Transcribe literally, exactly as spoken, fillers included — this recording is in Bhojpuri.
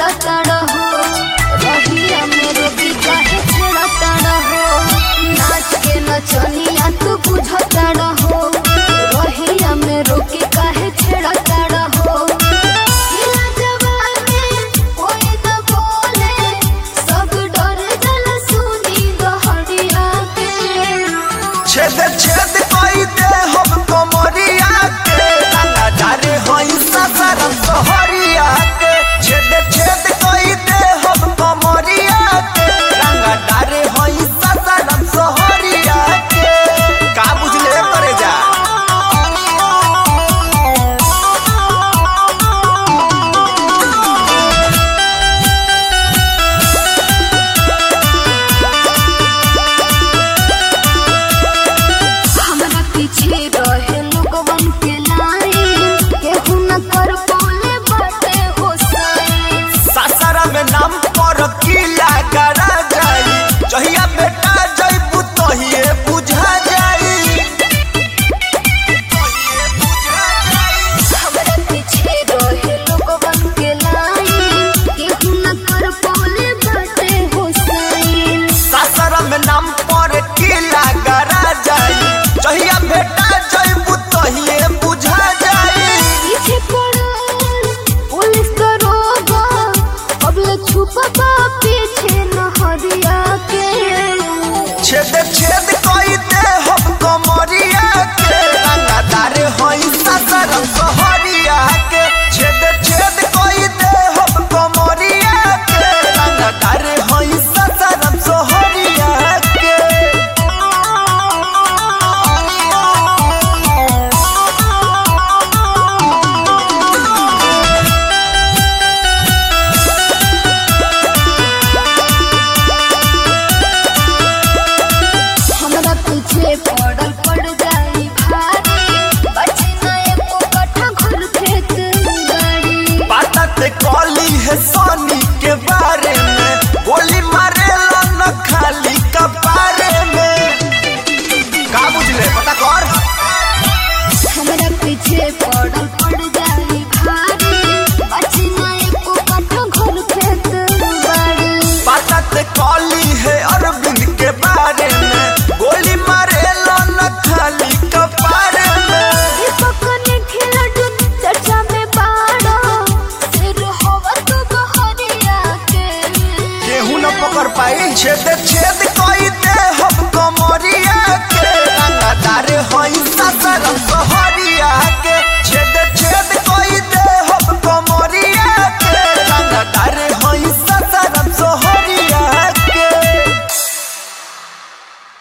छेड़ता रहो रहिया मेरो भी काहे छेड़ता रहो नाच के नचनिया तू बुझता रहो रहिया मेरो के काहे छेड़ता रहो हिला जवानी कोई न बोले सब डर जल सुनी गहरिया के छेद छेद कोई दे हम कमरिया के रंगा डारे होई ससरम सोहरिया के छेद छेद कोई दे हम कमरिया के रंगा डारे होई ससरम सोहरिया के का बुझले करे जा हमरा पीछे रहे लोगवन के लाइन केहू न कर बोले बाटे होसाई सासरा में नाम पर किला करा जाई जहिया बेटा जइबू तहिए बुझा जाई तहिए बुझा जाई हमरा पीछे रहे लोगवन के लाइन केहू न कर बोले बाटे होसाई सासरा में नाम पर किला करा जाई जहिया बेटा जइबू तहिए बुझा जाई पीछे पड़ल पुलिस दरोगा अबले छुपा पीछे नहरिया के छेद छेद कोई दे हम कमरिया के रंगादार होई ससरम सोहरिया के छेद छेद कोई दे हम कमरिया के रंगादार होई ससरम सोहरिया के हमरा पीछे पड़ल पड़ जाई भारी बचे ना एको कट्ठा घर खेत गाड़ी पता ते कॉली है सोनी के बारे में गोली मारे न खाली कपारे में का बुझले पता कर हमरा पीछे पड़ल पड़ जाई भारी बचे ना एको कट्ठा घर खेत गाड़ी पता ते कॉली है अरविंद के बारे में गोली मारे न खाली कपारे में दीपक ने खेला जुन चर्चा में बाड़ा सिर होवा तू बहरिया के केहू न पकड़ पाई छेद छेद कोई दे हम कमरिया के रंगादार होई ससरम सोहरिया